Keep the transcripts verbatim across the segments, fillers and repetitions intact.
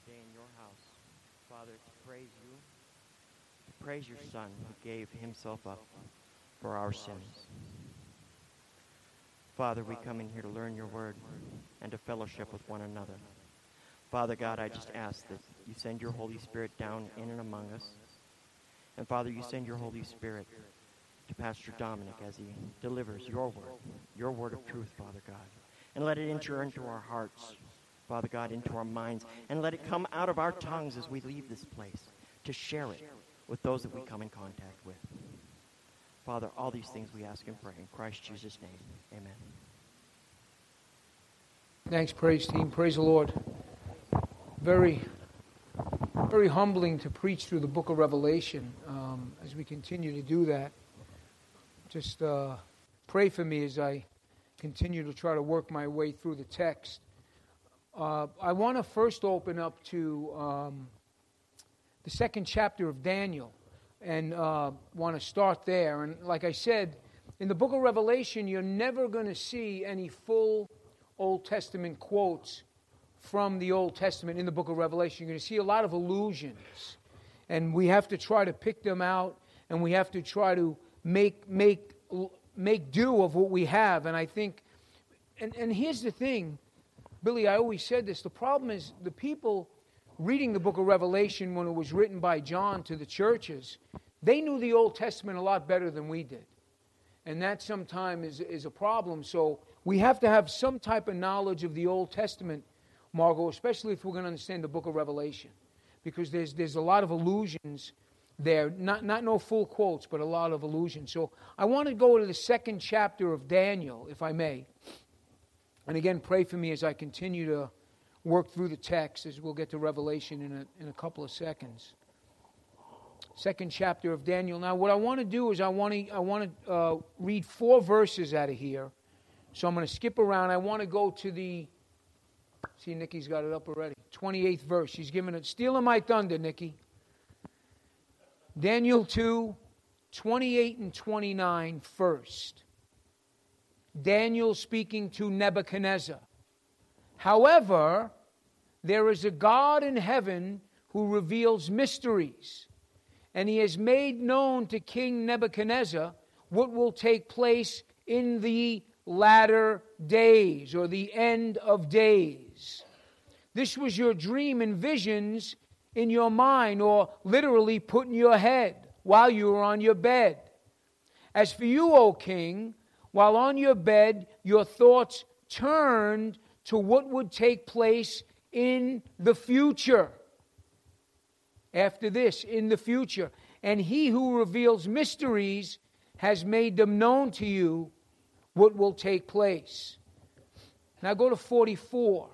day in your house, Father, to praise you, to praise your Son who gave himself up for our sins. Father, we come in here to learn your word and to fellowship with one another. Father God, I just ask that you send your Holy Spirit down in and among us. And Father, you send your Holy Spirit to Pastor Dominic as he delivers your word, your word of truth, Father God. And let it enter into our hearts, Father God, into our minds, and let it come out of our tongues as we leave this place to share it with those that we come in contact with. Father, all these things we ask and pray in Christ Jesus' name. Amen. Thanks, praise team. Praise the Lord. Very, very humbling to preach through the book of Revelation. Um, as we continue to do that, just uh, pray for me as I continue to try to work my way through the text. Uh, I want to first open up to um, the second chapter of Daniel. And uh, want to start there. And like I said, in the book of Revelation, you're never going to see any full Old Testament quotes from the Old Testament in the book of Revelation. You're going to see a lot of allusions. And we have to try to pick them out, and we have to try to make make make do of what we have. And I think, and, and here's the thing, Billy, I always said this, the problem is the people reading the book of Revelation when it was written by John to the churches, they knew the Old Testament a lot better than we did. And that sometimes is, is a problem. So we have to have some type of knowledge of the Old Testament, Margot, especially if we're going to understand the book of Revelation. Because there's there's a lot of allusions there. Not, not no full quotes, but a lot of allusions. So I want to go to the second chapter of Daniel, if I may. And again, pray for me as I continue to work through the text, as we'll get to Revelation in a, in a couple of seconds. Second chapter of Daniel. Now, what I want to do is I want to I want to uh, read four verses out of here. So I'm going to skip around. I want to go to the. See, Nikki's got it up already. twenty-eighth verse. She's giving it, stealing my thunder, Nikki. Daniel two, twenty-eight and twenty-nine first. Daniel speaking to Nebuchadnezzar. However, there is a God in heaven who reveals mysteries, and he has made known to King Nebuchadnezzar what will take place in the latter days, or the end of days. This was your dream and visions in your mind, or literally put in your head while you were on your bed. As for you, O king, while on your bed, your thoughts turned to what would take place in the future. After this, in the future. And he who reveals mysteries has made them known to you what will take place. Now go to forty-four.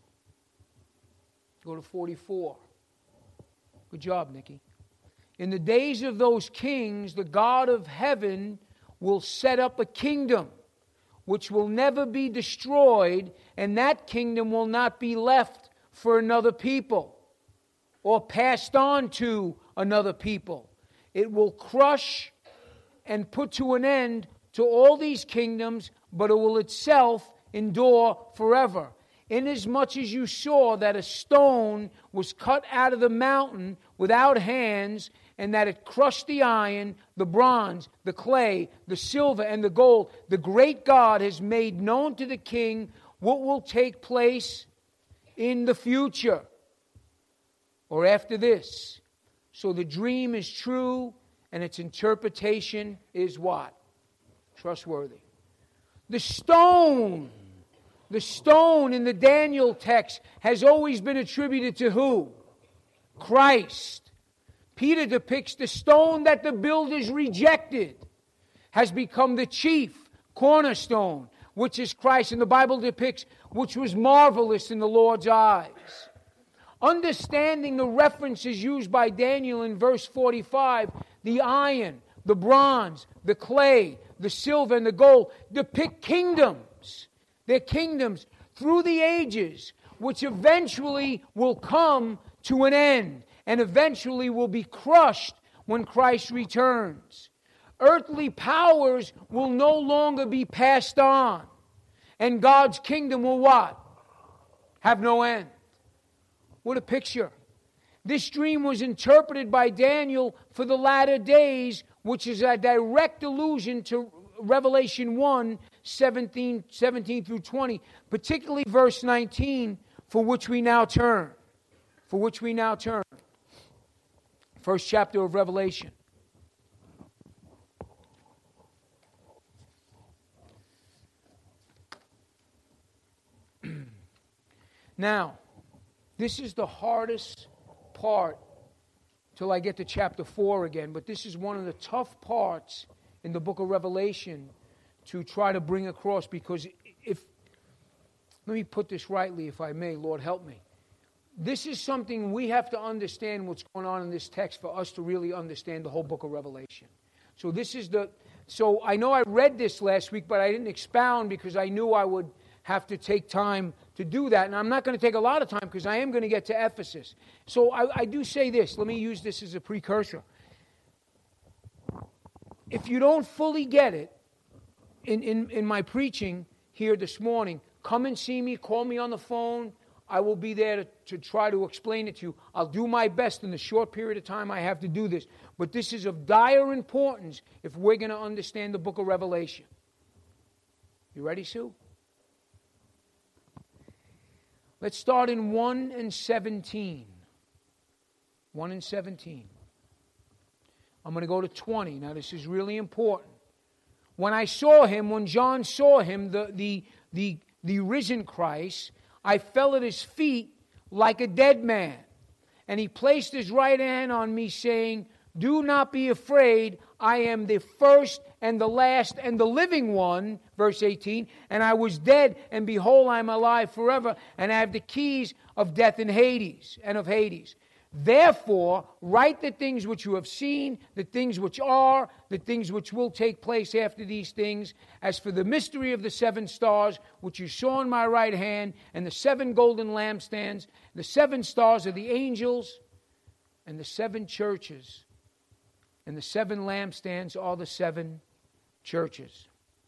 Go to forty-four. Good job, Nikki. In the days of those kings, the God of heaven will set up a kingdom which will never be destroyed, and that kingdom will not be left for another people or passed on to another people. It will crush and put to an end to all these kingdoms, but it will itself endure forever. Inasmuch as you saw that a stone was cut out of the mountain without hands, and that it crushed the iron, the bronze, the clay, the silver, and the gold, the great God has made known to the king what will take place in the future, or after this. So the dream is true, and its interpretation is what? Trustworthy. The stone, the stone in the Daniel text has always been attributed to who? Christ. Peter depicts the stone that the builders rejected has become the chief cornerstone, which is Christ. And the Bible depicts which was marvelous in the Lord's eyes. Understanding the references used by Daniel in verse forty-five, the iron, the bronze, the clay, the silver, and the gold depict kingdoms. They're kingdoms through the ages, which eventually will come to an end and eventually will be crushed when Christ returns. Earthly powers will no longer be passed on, and God's kingdom will what? Have no end. What a picture. This dream was interpreted by Daniel for the latter days, which is a direct allusion to Revelation one, seventeen, seventeen through twenty, particularly verse nineteen, for which we now turn. For which we now turn. First chapter of Revelation. Now, this is the hardest part till I get to chapter four again, but this is one of the tough parts in the book of Revelation to try to bring across, because if, let me put this rightly if I may, Lord help me. This is something we have to understand what's going on in this text for us to really understand the whole book of Revelation. So this is the, so I know I read this last week, but I didn't expound because I knew I would have to take time to do that. And I'm not going to take a lot of time because I am going to get to Ephesus. So I, I do say this. Let me use this as a precursor. If you don't fully get it in, in, in my preaching here this morning, come and see me. Call me on the phone. I will be there to, to try to explain it to you. I'll do my best in the short period of time I have to do this. But this is of dire importance if we're going to understand the book of Revelation. You ready, Sue? Let's start in one and seventeen. one and seventeen. I'm going to go to twenty. Now, this is really important. When I saw him, when John saw him, the, the, the, the risen Christ, I fell at his feet like a dead man. And he placed his right hand on me, saying, do not be afraid. I am the first and the last and the living one, verse eighteen. And I was dead, and behold, I am alive forever, and I have the keys of death and Hades, and of Hades. Therefore, write the things which you have seen, the things which are, the things which will take place after these things. As for the mystery of the seven stars, which you saw in my right hand, and the seven golden lampstands, the seven stars are the angels, and the seven churches, and the seven lampstands are the seven churches.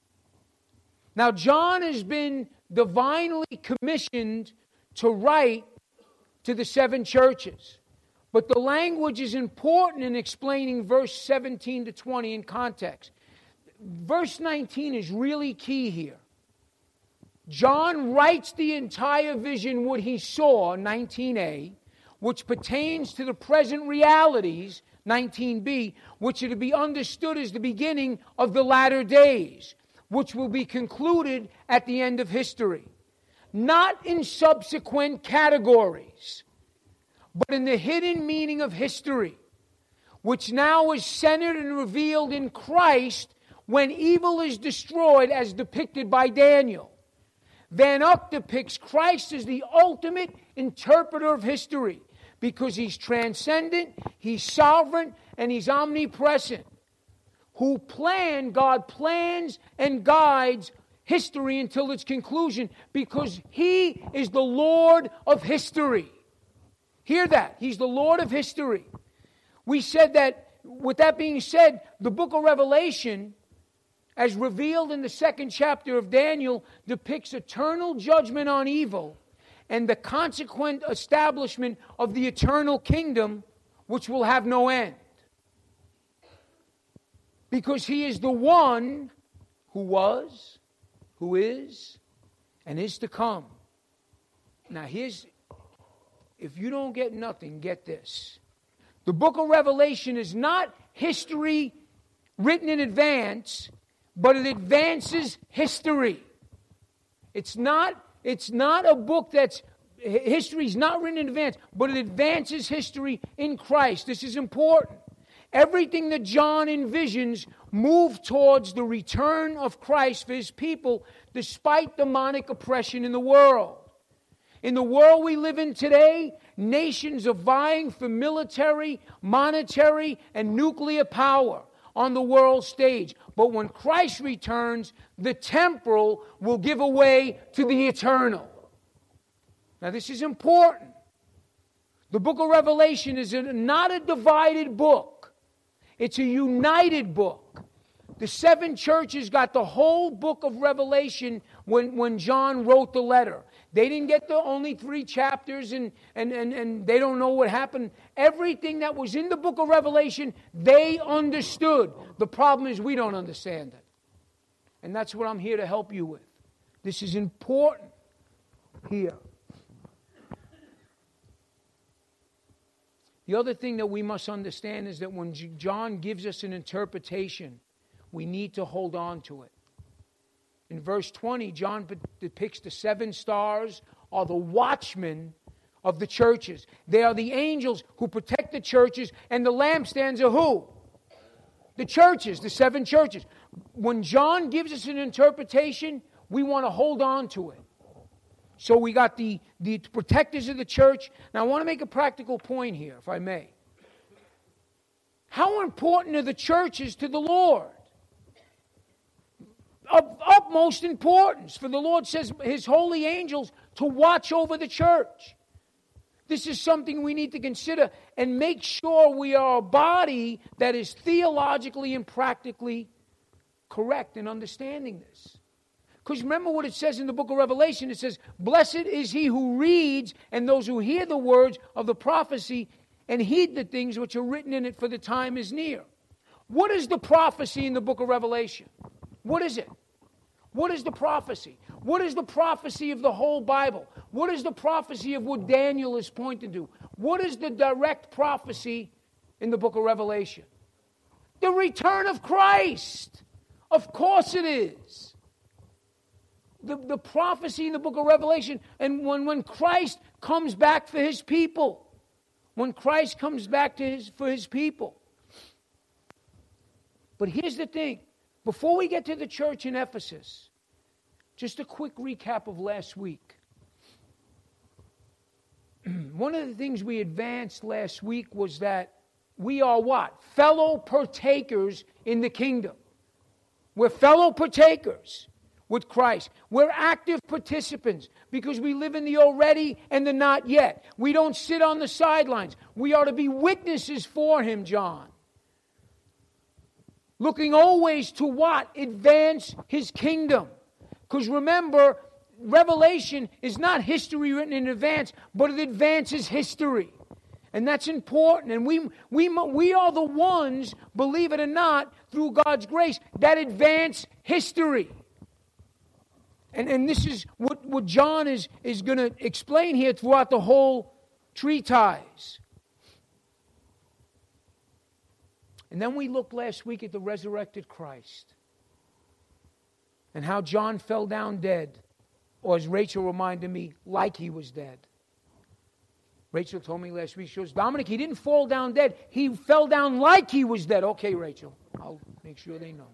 Now, John has been divinely commissioned to write to the seven churches. But the language is important in explaining verse seventeen to twenty in context. Verse nineteen is really key here. John writes the entire vision, what he saw, nineteen a, which pertains to the present realities, nineteen b, which are to be understood as the beginning of the latter days, which will be concluded at the end of history. Not in subsequent categories, but in the hidden meaning of history, which now is centered and revealed in Christ when evil is destroyed as depicted by Daniel. Van Uck depicts Christ as the ultimate interpreter of history because he's transcendent, he's sovereign, and he's omnipresent. Who plan, God plans and guides history until its conclusion because he is the Lord of history. Hear that. He's the Lord of history. We said that, with that being said, the book of Revelation, as revealed in the second chapter of Daniel, depicts eternal judgment on evil and the consequent establishment of the eternal kingdom, which will have no end. Because he is the one who was, who is, and is to come. Now here's, if you don't get nothing, get this. The book of Revelation is not history written in advance, but it advances history. It's not, it's not a book that's, history is not written in advance, but it advances history in Christ. This is important. Everything that John envisions moved towards the return of Christ for his people, despite demonic oppression in the world. In the world we live in today, nations are vying for military, monetary, and nuclear power on the world stage. But when Christ returns, the temporal will give way to the eternal. Now this is important. The book of Revelation is not a divided book. It's a united book. The seven churches got the whole book of Revelation when, when John wrote the letter. They didn't get the only three chapters and, and, and, and they don't know what happened. Everything that was in the book of Revelation, they understood. The problem is we don't understand it. And that's what I'm here to help you with. This is important here. The other thing that we must understand is that when John gives us an interpretation, we need to hold on to it. In verse twenty, John depicts the seven stars are the watchmen of the churches. They are the angels who protect the churches, and the lampstands are who? The churches, the seven churches. When John gives us an interpretation, we want to hold on to it. So we got the, the protectors of the church. Now I want to make a practical point here, if I may. How important are the churches to the Lord? Of utmost importance. For the Lord says His holy angels to watch over the church. This is something we need to consider and make sure we are a body that is theologically and practically correct in understanding this. Because remember what it says in the book of Revelation. It says, blessed is he who reads and those who hear the words of the prophecy and heed the things which are written in it, for the time is near. What is the prophecy in the book of Revelation? What is it? What is the prophecy? What is the prophecy of the whole Bible? What is the prophecy of what Daniel is pointing to? What is the direct prophecy in the book of Revelation? The return of Christ. Of course it is. The, the prophecy in the book of Revelation, and when, when Christ comes back for His people. When Christ comes back to his, for His people. But here's the thing. Before we get to the church in Ephesus, just a quick recap of last week. One of the things we advanced last week was that we are what? Fellow partakers in the kingdom. We're fellow partakers with Christ. We're active participants because we live in the already and the not yet. We don't sit on the sidelines. We are to be witnesses for Him, John. Looking always to what? Advance His kingdom. Because remember, Revelation is not history written in advance, but it advances history. And that's important. And we, we, we are the ones, believe it or not, through God's grace, that advance history. And, and this is what, what John is, is going to explain here throughout the whole treatise. And then we looked last week at the resurrected Christ. And how John fell down dead. Or as Rachel reminded me, like he was dead. Rachel told me last week, she goes, Dominic, he didn't fall down dead. He fell down like he was dead. Okay, Rachel, I'll make sure they know.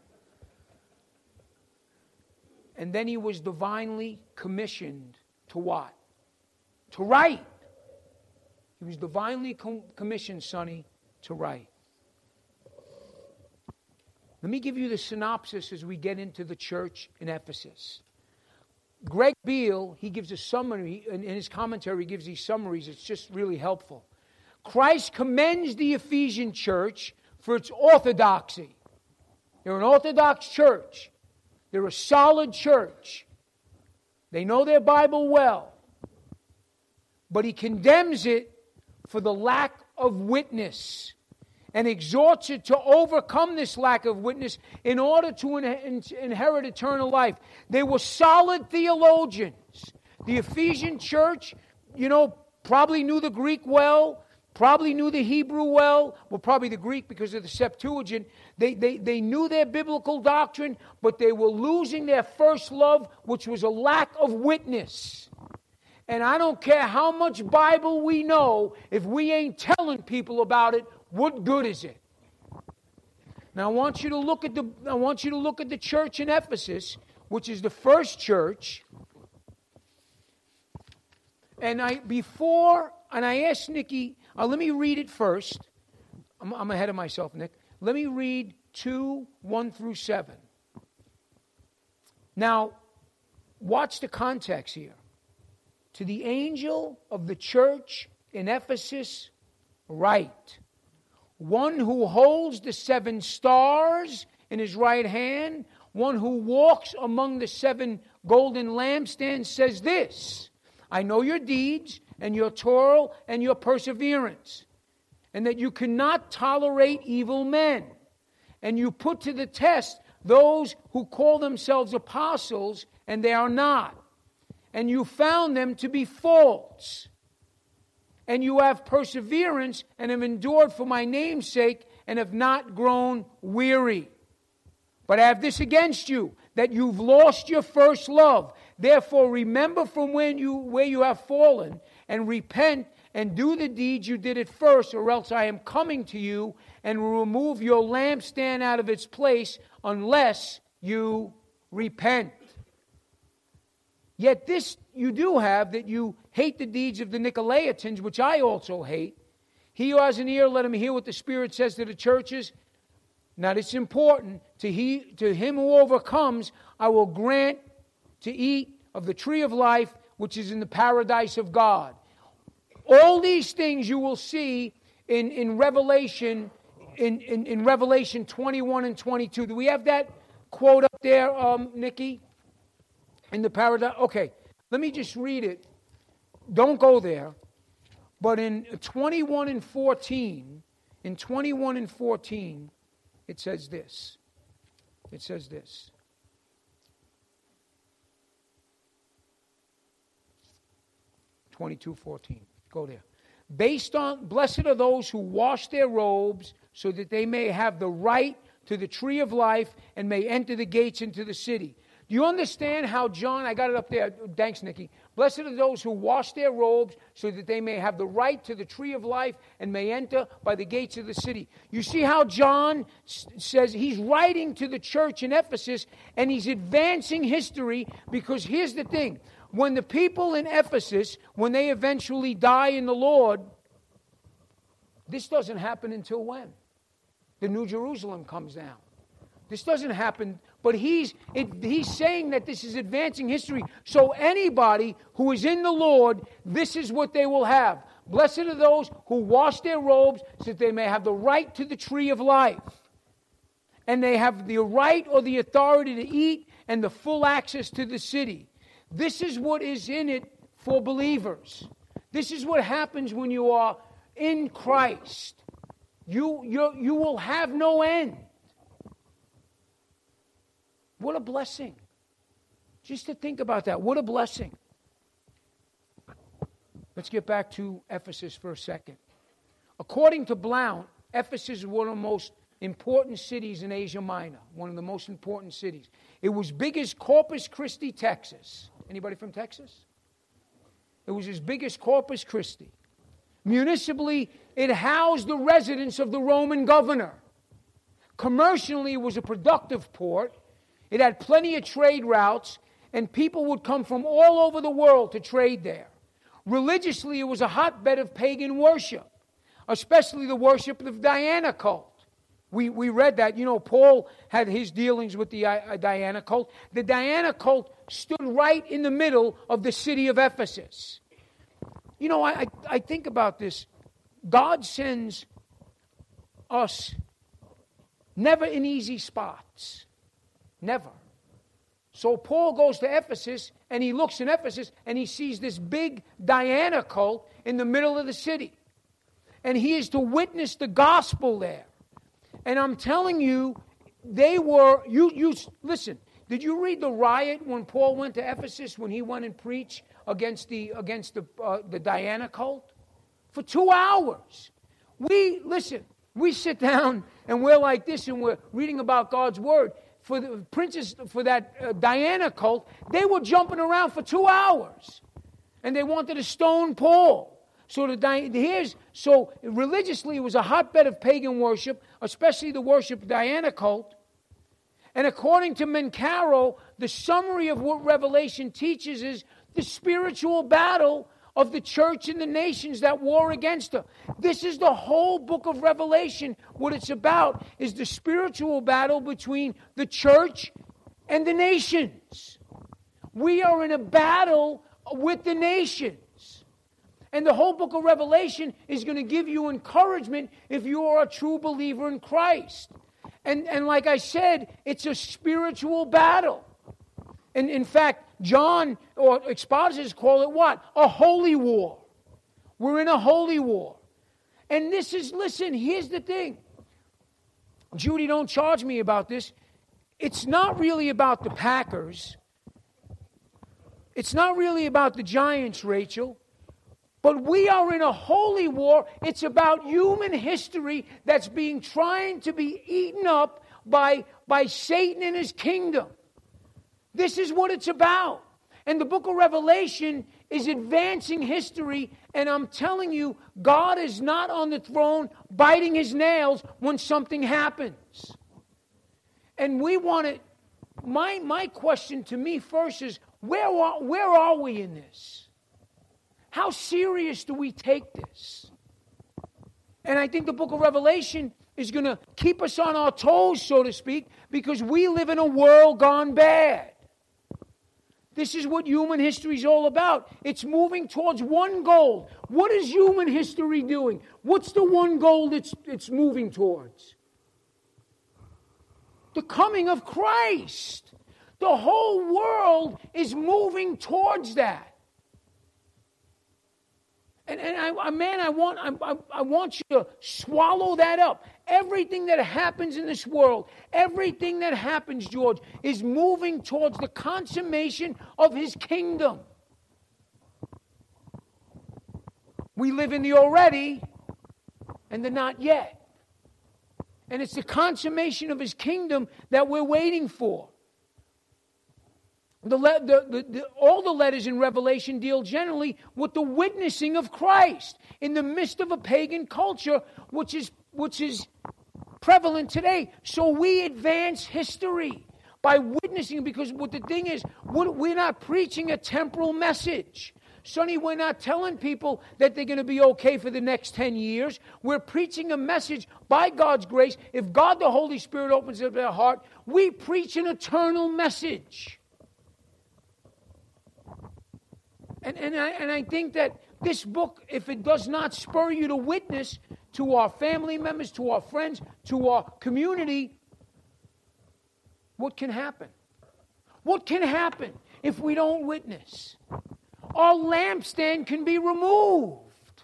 And then he was divinely commissioned to what? To write. He was divinely com- commissioned, Sonny, to write. Let me give you the synopsis as we get into the church in Ephesus. Greg Beale, he gives a summary, in his commentary he gives these summaries, it's just really helpful. Christ commends the Ephesian church for its orthodoxy. They're an orthodox church. They're a solid church. They know their Bible well. But he condemns it for the lack of witness and exhorts it to overcome this lack of witness in order to in- inherit eternal life. They were solid theologians. The Ephesian church, you know, probably knew the Greek well, probably knew the Hebrew well, well, probably the Greek because of the Septuagint. They, they, they knew their biblical doctrine, but they were losing their first love, which was a lack of witness. And I don't care how much Bible we know, if we ain't telling people about it, what good is it? Now I want you to look at the I want you to look at the church in Ephesus, which is the first church. And I before and I asked Nikki, uh, let me read it first. I'm, I'm ahead of myself, Nick. Let me read two, one through seven. Now, watch the context here. To the angel of the church in Ephesus, write. One who holds the seven stars in his right hand, one who walks among the seven golden lampstands says this, I know your deeds and your toil and your perseverance, and that you cannot tolerate evil men. And you put to the test those who call themselves apostles, and they are not. And you found them to be false. And you have perseverance and have endured for my name's sake and have not grown weary. But I have this against you, that you've lost your first love. Therefore remember from when you where you have fallen, and repent and do the deeds you did at first, or else I am coming to you and will remove your lampstand out of its place unless you repent. Yet this you do have, that you hate the deeds of the Nicolaitans, which I also hate. He who has an ear, let him hear what the Spirit says to the churches. Now it's important, to, he, to him who overcomes, I will grant to eat of the tree of life, which is in the paradise of God. All these things you will see in, in Revelation, in, in, in Revelation twenty-one and twenty-two. Do we have that quote up there, um, Nikki? In the paradise? Okay, let me just read it. Don't go there. But in twenty-one and fourteen, in twenty-one and fourteen, it says this. It says this. twenty-two fourteen. Go there. Based on, blessed are those who wash their robes, so that they may have the right to the tree of life and may enter the gates into the city. Do you understand how John, I got it up there, thanks Nikki. Blessed are those who wash their robes, so that they may have the right to the tree of life and may enter by the gates of the city. You see how John s- says he's writing to the church in Ephesus, and he's advancing history, because here's the thing. When the people in Ephesus, when they eventually die in the Lord, this doesn't happen until when? The New Jerusalem comes down. This doesn't happen, but he's it, he's saying that this is advancing history. So anybody who is in the Lord, this is what they will have. Blessed are those who wash their robes, so that they may have the right to the tree of life. And they have the right or the authority to eat and the full access to the city. This is what is in it for believers. This is what happens when you are in Christ. You, you, you will have no end. What a blessing. Just to think about that. What a blessing. Let's get back to Ephesus for a second. According to Blount, Ephesus is one of the most important cities in Asia Minor. One of the most important cities. It was big as Corpus Christi, Texas. Anybody from Texas? It was as big as Corpus Christi. Municipally, it housed the residence of the Roman governor. Commercially, it was a productive port. It had plenty of trade routes, and people would come from all over the world to trade there. Religiously, it was a hotbed of pagan worship, especially the worship of Diana cult. We we read that. You know, Paul had his dealings with the uh, Diana cult. The Diana cult stood right in the middle of the city of Ephesus. You know, I, I, I think about this. God sends us never in easy spots. Never. So Paul goes to Ephesus, and he looks in Ephesus, and he sees this big Diana cult in the middle of the city. And he is to witness the gospel there. And I'm telling you, they were, you, you, listen, did you read the riot when Paul went to Ephesus, when he went and preached against the, against the, uh, the Diana cult? For two hours. We, listen, we sit down and we're like this and we're reading about God's word. For the princess, for that uh, Diana cult, they were jumping around for two hours. And they wanted to stone Paul. So the here's so religiously it was a hotbed of pagan worship, especially the worship of Diana cult. And according to Mencaro, the summary of what Revelation teaches is the spiritual battle of the church and the nations that war against her. This is the whole book of Revelation. What it's about is the spiritual battle between the church and the nations. We are in a battle with the nations. And the whole book of Revelation is going to give you encouragement if you are a true believer in Christ. And, and like I said, it's a spiritual battle. And in fact, John, or expositors call it what? A holy war. We're in a holy war. And this is, listen, here's the thing. Judy, don't charge me about this. It's not really about the Packers. It's not really about the Giants, Rachel. But we are in a holy war. It's about human history that's being trying to be eaten up by, by Satan and his kingdom. This is what it's about. And the book of Revelation is advancing history. And I'm telling you, God is not on the throne biting his nails when something happens. And we want to, my, my question to me first is, where are, where are we in this? How serious do we take this? And I think the book of Revelation is going to keep us on our toes, so to speak, because we live in a world gone bad. This is what human history is all about. It's moving towards one goal. What is human history doing? What's the one goal it's, it's moving towards? The coming of Christ. The whole world is moving towards that. And, and I, man, I want, I, I want you to swallow that up. Everything that happens in this world, everything that happens, George, is moving towards the consummation of his kingdom. We live in the already and the not yet. And it's the consummation of his kingdom that we're waiting for. The, the, the, the, all the letters in Revelation deal generally with the witnessing of Christ in the midst of a pagan culture, which is, which is prevalent today. So we advance history by witnessing, because what the thing is, we're not preaching a temporal message. Sonny, we're not telling people that they're going to be okay for the next ten years. We're preaching a message by God's grace. If God the Holy Spirit opens up their heart, we preach an eternal message. And, and, I, and I think that this book, if it does not spur you to witness to our family members, to our friends, to our community, what can happen? What can happen if we don't witness? Our lampstand can be removed.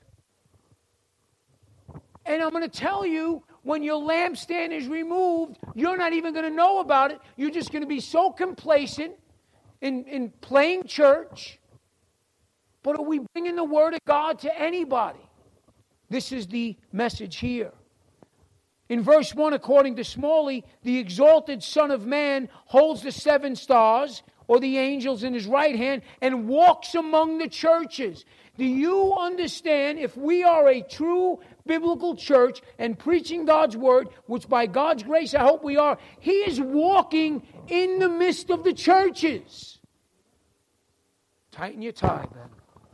And I'm going to tell you, when your lampstand is removed, you're not even going to know about it. You're just going to be so complacent in, in playing church. But are we bringing the Word of God to anybody? This is the message here. In verse one, according to Smalley, the exalted Son of Man holds the seven stars, or the angels, in his right hand, and walks among the churches. Do you understand, if we are a true biblical church and preaching God's Word, which by God's grace I hope we are, he is walking in the midst of the churches. Tighten your tie, Ben.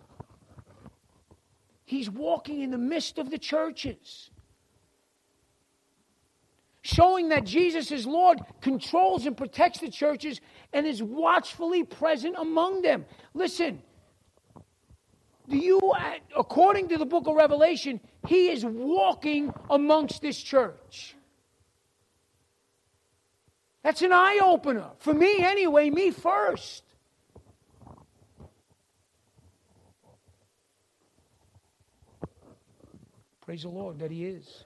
He's walking in the midst of the churches. Showing that Jesus is Lord, controls and protects the churches, and is watchfully present among them. Listen, do you, according to the book of Revelation, he is walking amongst this church. That's an eye-opener. For me anyway, me first. Praise the Lord that he is.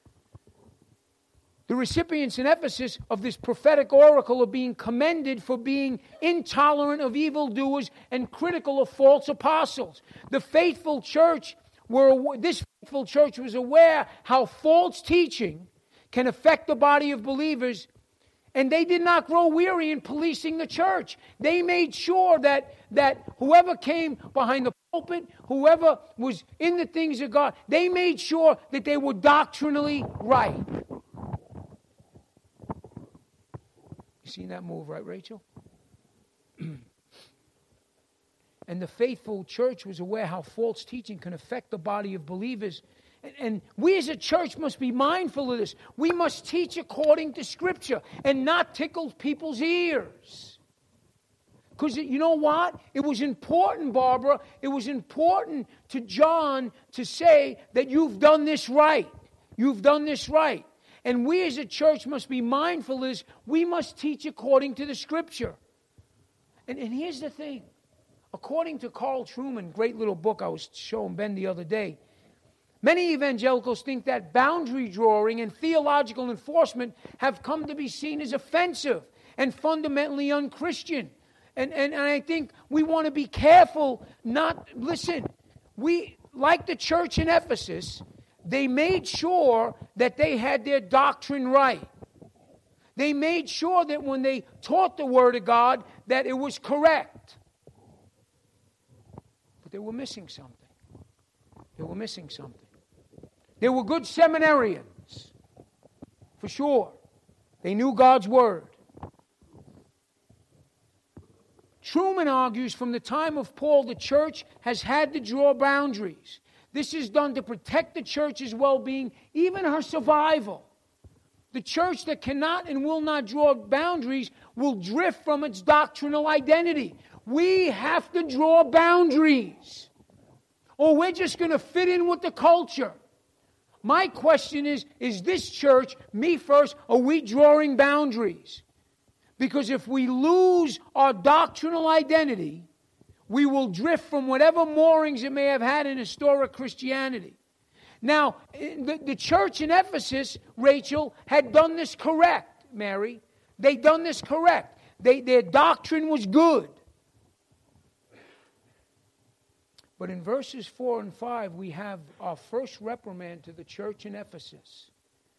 The recipients in Ephesus of this prophetic oracle are being commended for being intolerant of evildoers and critical of false apostles. The faithful church were, this faithful church was aware how false teaching can affect the body of believers, and they did not grow weary in policing the church. They made sure that, that whoever came behind the pulpit, whoever was in the things of God, they made sure that they were doctrinally right. You seen that move, right, Rachel? And the faithful church was aware how false teaching can affect the body of believers. And, and we as a church must be mindful of this. We must teach according to Scripture and not tickle people's ears. Because you know what? It was important, Barbara, it was important to John to say that you've done this right. You've done this right. And we as a church must be mindful of this. We must teach according to the Scripture. And, and here's the thing. According to Carl Trueman, great little book I was showing Ben the other day, many evangelicals think that boundary drawing and theological enforcement have come to be seen as offensive and fundamentally unchristian. And, and, and I think we want to be careful not, listen, we, like the church in Ephesus, they made sure that they had their doctrine right. They made sure that when they taught the Word of God, that it was correct. But they were missing something. They were missing something. They were good seminarians, for sure. They knew God's Word. Trueman argues from the time of Paul, the church has had to draw boundaries. This is done to protect the church's well-being, even her survival. The church that cannot and will not draw boundaries will drift from its doctrinal identity. We have to draw boundaries, or we're just going to fit in with the culture. My question is, is this church, me first, are we drawing boundaries? Because if we lose our doctrinal identity, we will drift from whatever moorings it may have had in historic Christianity. Now, the, the church in Ephesus, Rachel, had done this correct, Mary. They done this correct. They, their doctrine was good. But in verses four and five, we have our first reprimand to the church in Ephesus.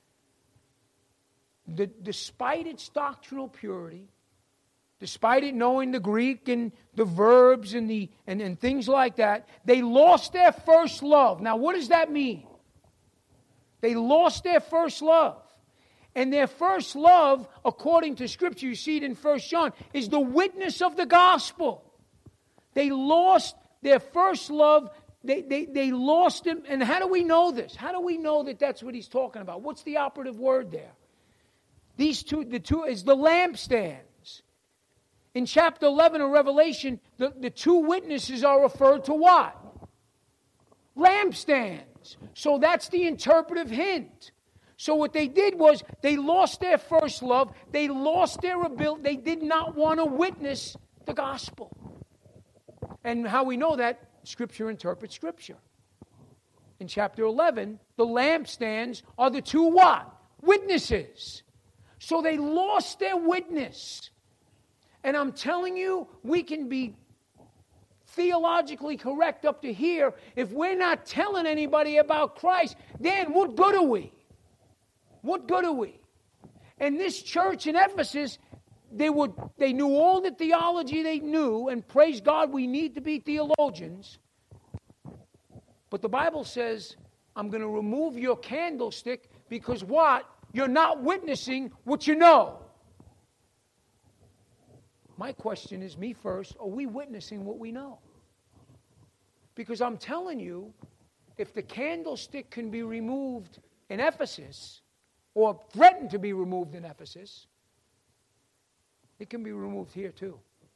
The, despite its doctrinal purity, despite it knowing the Greek and the verbs and, the, and, and things like that, they lost their first love. Now, what does that mean? They lost their first love. And their first love, according to Scripture, you see it in First John, is the witness of the gospel. They lost their first love. They, they, they lost him. And how do we know this? How do we know that that's what he's talking about? What's the operative word there? These two, the two is the lampstands. In chapter eleven of Revelation, the, the two witnesses are referred to what? Lampstands. So that's the interpretive hint. So what they did was they lost their first love. They lost their ability. They did not want to witness the gospel. And how we know that? Scripture interprets Scripture. In chapter eleven, the lampstands are the two what? Witnesses. So they lost their witness. And I'm telling you, we can be theologically correct up to here. If we're not telling anybody about Christ, then what good are we? What good are we? And this church in Ephesus, they would they knew all the theology they knew, and praise God, we need to be theologians. But the Bible says, I'm going to remove your candlestick because what? You're not witnessing what you know. My question is, me first, are we witnessing what we know? Because I'm telling you, if the candlestick can be removed in Ephesus, or threatened to be removed in Ephesus, it can be removed here too.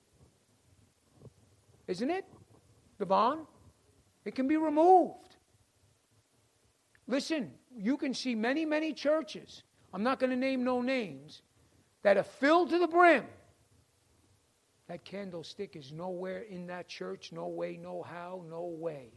Isn't it, Devon? It can be removed. Listen, you can see many, many churches, I'm not going to name no names, that are filled to the brim. That candlestick is nowhere in that church, no way, no how, no way.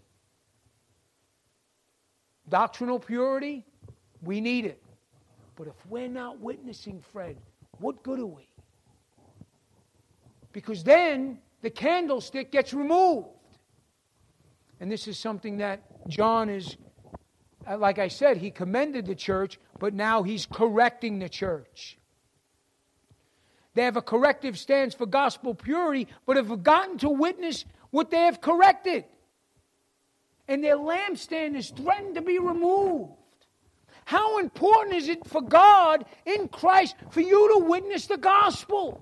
Doctrinal purity, we need it. But if we're not witnessing, Fred, what good are we? Because then the candlestick gets removed. And this is something that John is, like I said, he commended the church, but now he's correcting the church. They have a corrective stance for gospel purity, but have forgotten to witness what they have corrected. And their lampstand is threatened to be removed. How important is it for God in Christ for you to witness the gospel?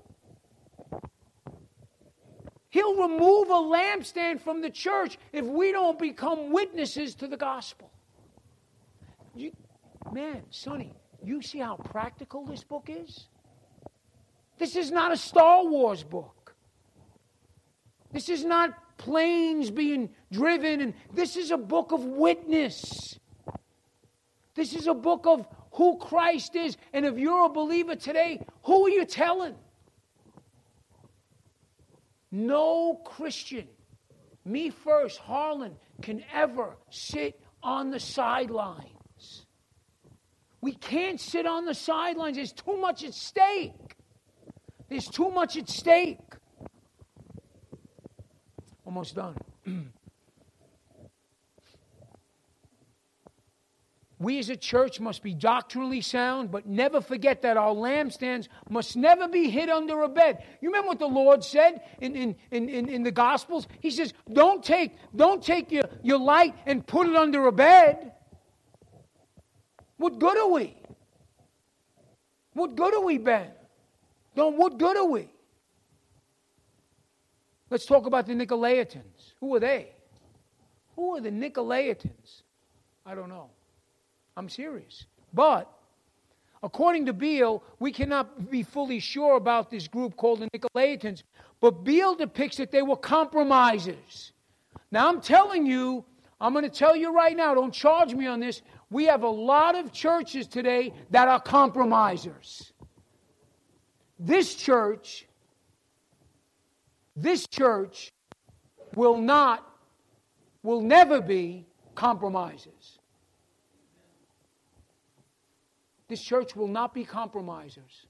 He'll remove a lampstand from the church if we don't become witnesses to the gospel. You, man, Sonny, you see how practical this book is? This is not a Star Wars book. This is not planes being driven. And this is a book of witness. This is a book of who Christ is. And if you're a believer today, who are you telling? No Christian, me first, Harlan, can ever sit on the sidelines. We can't sit on the sidelines. There's too much at stake. There's too much at stake. Almost done. We as a church must be doctrinally sound, but never forget that our lampstands must never be hid under a bed. You remember what the Lord said in, in, in, in, in the Gospels? He says, don't take, don't take your, your light and put it under a bed. What good are we? What good are we, Ben? Don't, what good are we? Let's talk about the Nicolaitans. Who are they? Who are the Nicolaitans? I don't know. I'm serious. But, according to Beale, we cannot be fully sure about this group called the Nicolaitans, but Beale depicts that they were compromisers. Now, I'm telling you, I'm going to tell you right now, don't charge me on this, we have a lot of churches today that are compromisers. This church, this church will not, will never be compromisers. This church will not be compromisers.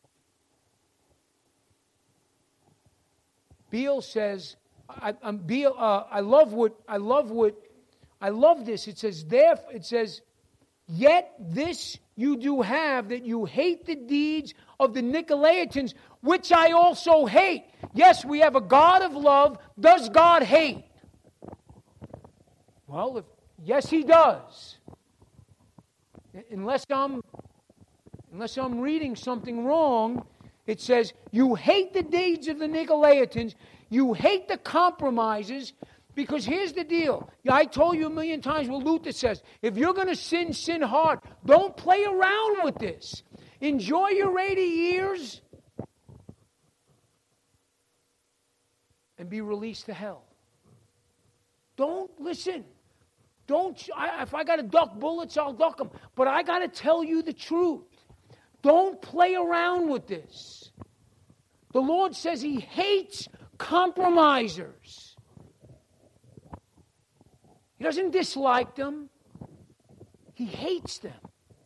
Beale says, I, I'm Beale, uh, I love what, I love what, I love this. It says, there, it says, yet this you do have, that you hate the deeds of the Nicolaitans, which I also hate. Yes, we have a God of love. Does God hate? Well, if, yes, He does. Unless I'm Unless I'm reading something wrong, it says, you hate the deeds of the Nicolaitans, you hate the compromises, because here's the deal. I told you a million times what Luther says. If you're going to sin, sin hard. Don't play around with this. Enjoy your eighty years and be released to hell. Don't listen. Don't. I, if I got to duck bullets, I'll duck them. But I got to tell you the truth. Don't play around with this. The Lord says He hates compromisers. He doesn't dislike them. He hates them.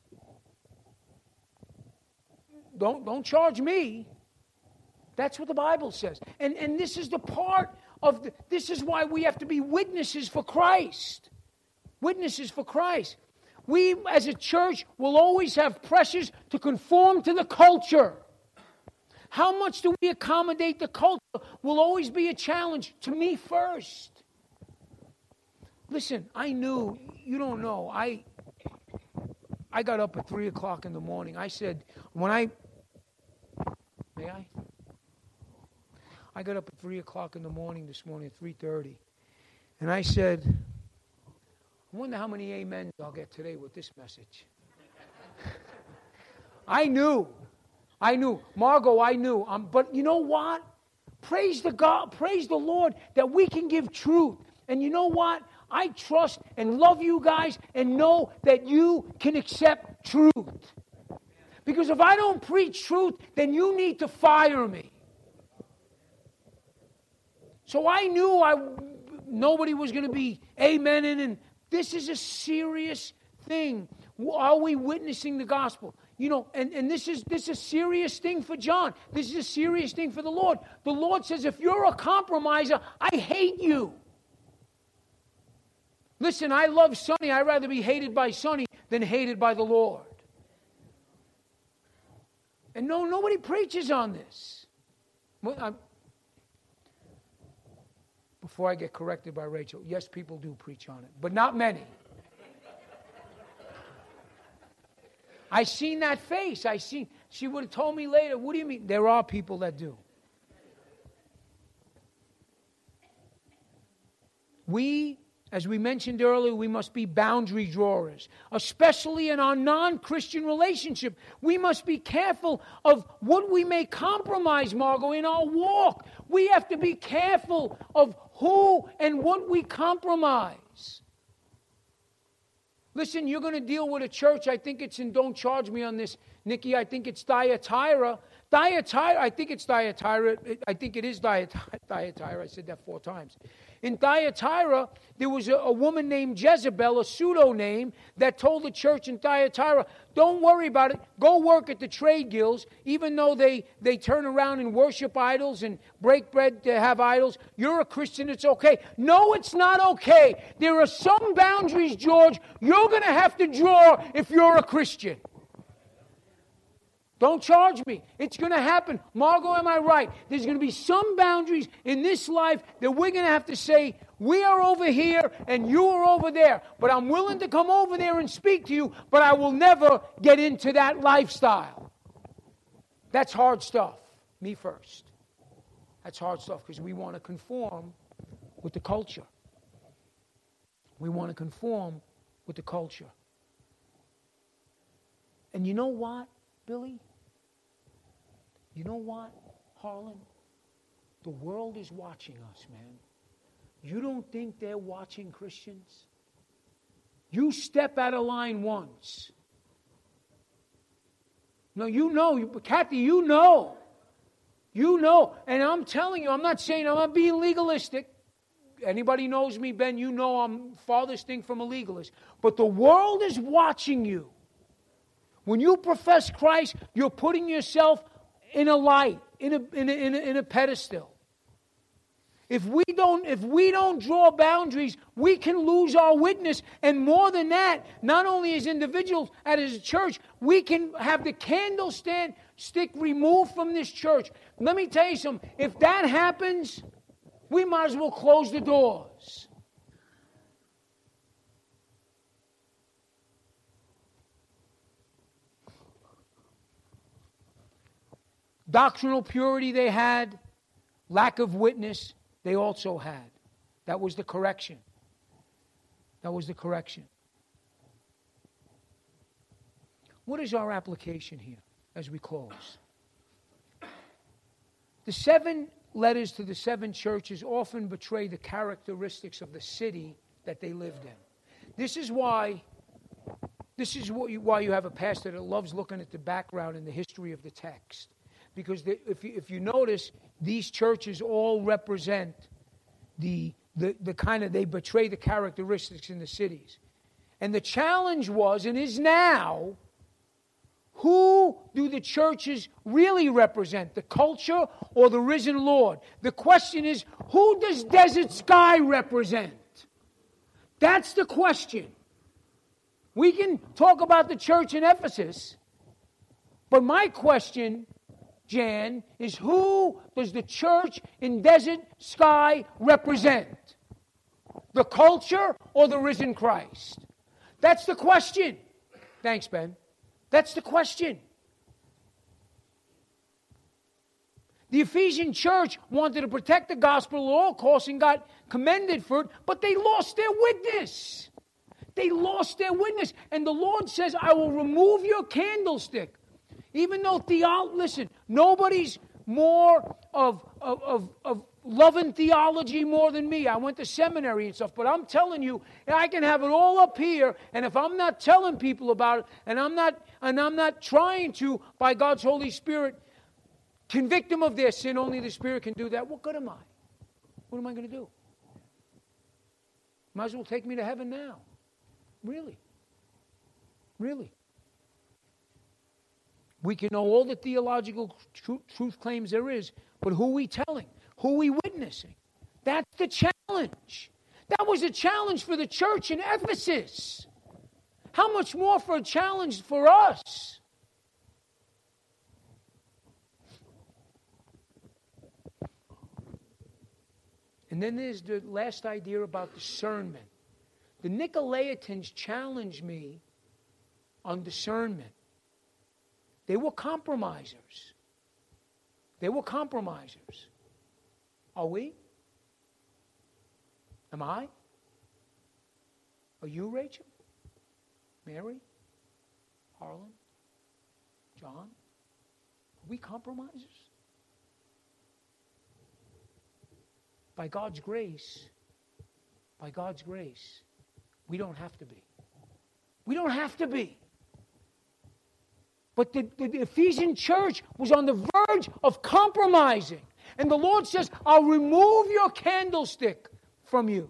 Don't, don't charge me. That's what the Bible says. And, and this is the part of the, this is why we have to be witnesses for Christ. Witnesses for Christ. We, as a church, will always have pressures to conform to the culture. How much do we accommodate the culture will always be a challenge to me first. Listen, I knew, you don't know, I I got up at three o'clock in the morning. I said, when I, may I? I got up at three o'clock in the morning this morning, at three thirty. And I said, I wonder how many amens I'll get today with this message. I knew. I knew. Margot, I knew. Um, but you know what? Praise the God, praise the Lord that we can give truth. And you know what? I trust and love you guys and know that you can accept truth. Because if I don't preach truth, then you need to fire me. So I knew I nobody was going to be amening, and this is a serious thing. Are we witnessing the gospel? You know, and, and this is this is a serious thing for John. This is a serious thing for the Lord. The Lord says, if you're a compromiser, I hate you. Listen, I love Sonny. I'd rather be hated by Sonny than hated by the Lord. And no, nobody preaches on this. Well, I'm, before I get corrected by Rachel, yes, people do preach on it, but not many. I seen that face. I seen. She would have told me later, what do you mean? There are people that do. We, as we mentioned earlier, we must be boundary drawers, especially in our non-Christian relationship. We must be careful of what we may compromise, Margot, in our walk. We have to be careful of who and what we compromise. Listen, you're going to deal with a church, I think it's in, don't charge me on this, Nikki, I think it's Thyatira. Thyatira, I think it's Thyatira, I think it is Thyatira, Thyatira, I said that four times. In Thyatira, there was a, a woman named Jezebel, a pseudo name, that told the church in Thyatira, don't worry about it, go work at the trade guilds, even though they, they turn around and worship idols and break bread to have idols, you're a Christian, it's okay. No, it's not okay. There are some boundaries, George, you're going to have to draw if you're a Christian. Don't charge me. It's going to happen. Margot, am I right? There's going to be some boundaries in this life that we're going to have to say, we are over here and you are over there. But I'm willing to come over there and speak to you, but I will never get into that lifestyle. That's hard stuff. Me first. That's hard stuff because we want to conform with the culture. We want to conform with the culture. And you know what, Billy? You know what, Harlan? The world is watching us, man. You don't think they're watching Christians? You step out of line once. No, you know. Kathy, you know. You know. And I'm telling you, I'm not saying I'm not being legalistic. Anybody knows me, Ben, you know I'm farthest thing from a legalist. But the world is watching you. When you profess Christ, you're putting yourself in a light, in a, in a, in a, in a pedestal. If we don't, if we don't draw boundaries, we can lose our witness. And more than that, not only as individuals, as a church, we can have the candlestick stick removed from this church. Let me tell you something. If that happens, we might as well close the doors. Doctrinal purity they had, lack of witness they also had. That was the correction. That was the correction. What is our application here as we close? The seven letters to the seven churches often betray the characteristics of the city that they lived in. This is why, this is what you, why you have a pastor that loves looking at the background and the history of the text. Because the, if, you, if you notice, these churches all represent the, the, the kind of, they betray the characteristics in the cities. And the challenge was, and is now, who do the churches really represent? The culture or the risen Lord? The question is, who does Desert Sky represent? That's the question. We can talk about the church in Ephesus, but my question, Jan, is who does the church in Desert Sky represent? The culture or the risen Christ? That's the question. Thanks, Ben. That's the question. The Ephesian church wanted to protect the gospel at all costs and got commended for it, but they lost their witness. They lost their witness. And the Lord says, I will remove your candlestick. Even though theology, listen, nobody's more of, of, of, of loving theology more than me. I went to seminary and stuff, but I'm telling you, I can have it all up here, and if I'm not telling people about it, and I'm not, and I'm not trying to, by God's Holy Spirit, convict them of their sin, only the Spirit can do that, what good am I? What am I going to do? Might as well take me to heaven now. Really? Really? We can know all the theological tr- truth claims there is, but who are we telling? Who are we witnessing? That's the challenge. That was a challenge for the church in Ephesus. How much more for a challenge for us? And then there's the last idea about discernment. The Nicolaitans challenged me on discernment. They were compromisers. They were compromisers. Are we? Am I? Are you, Rachel? Mary? Harlan? John? Are we compromisers? By God's grace, by God's grace, we don't have to be. We don't have to be. But the, the, the Ephesian church was on the verge of compromising. And the Lord says, I'll remove your candlestick from you.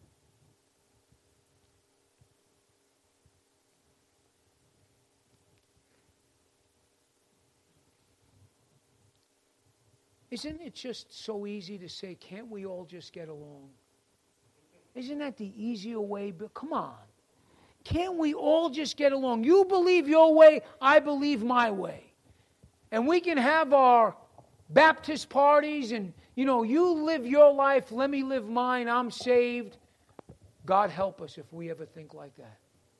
Isn't it just so easy to say, can't we all just get along? Isn't that the easier way? But come on. Can't we all just get along? You believe your way, I believe my way. And we can have our Baptist parties and, you know, you live your life, let me live mine, I'm saved. God help us if we ever think like that.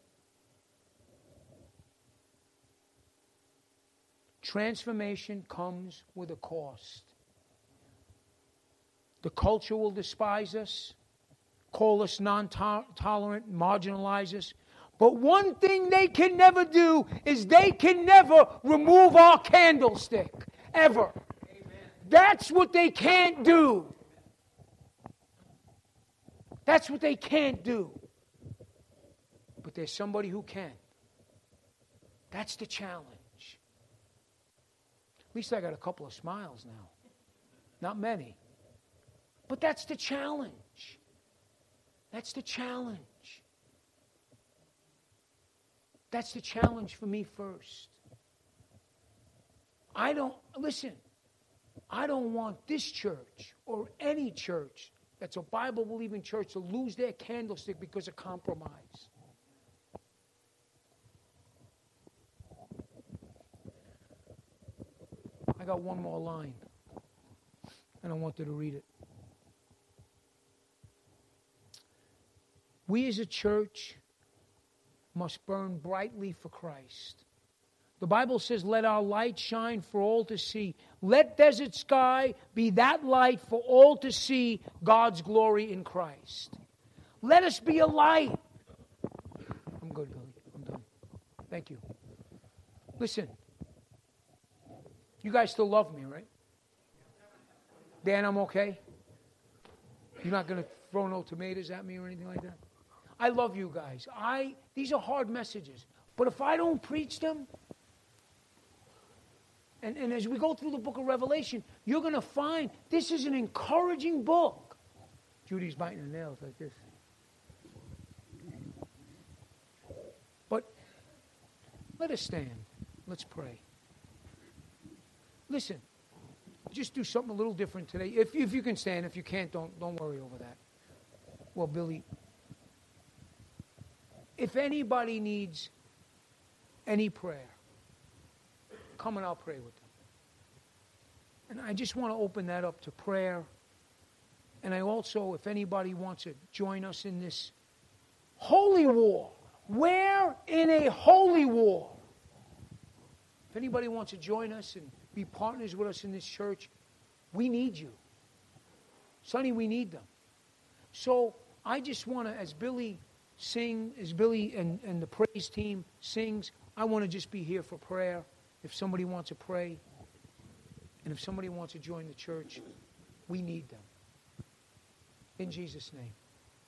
Transformation comes with a cost. The culture will despise us, call us non-tolerant, marginalize us. But one thing they can never do is they can never remove our candlestick, ever. Amen. That's what they can't do. That's what they can't do. But there's somebody who can. That's the challenge. At least I got a couple of smiles now. Not many. But that's the challenge. That's the challenge. That's the challenge for me first. I don't, listen, I don't want this church or any church that's a Bible-believing church to lose their candlestick because of compromise. I got one more line, and I wanted to read it. We as a church must burn brightly for Christ. The Bible says, let our light shine for all to see. Let Desert Sky be that light for all to see God's glory in Christ. Let us be a light. I'm good, Billy. I'm done. Thank you. Listen. You guys still love me, right? Dan, I'm okay? You're not going to throw no tomatoes at me or anything like that? I love you guys. I these are hard messages. But if I don't preach them, and, and as we go through the book of Revelation, you're going to find this is an encouraging book. Judy's biting her nails like this. But let us stand. Let's pray. Listen, just do something a little different today. If, if you can stand, if you can't, don't, don't worry over that. Well, Billy, if anybody needs any prayer, come and I'll pray with them. And I just want to open that up to prayer. And I also, if anybody wants to join us in this holy war, we're in a holy war. If anybody wants to join us and be partners with us in this church, we need you. Sonny, we need them. So I just want to, as Billy sing, as Billy and, and the praise team sings, I want to just be here for prayer. If somebody wants to pray, and if somebody wants to join the church, we need them. In Jesus' name.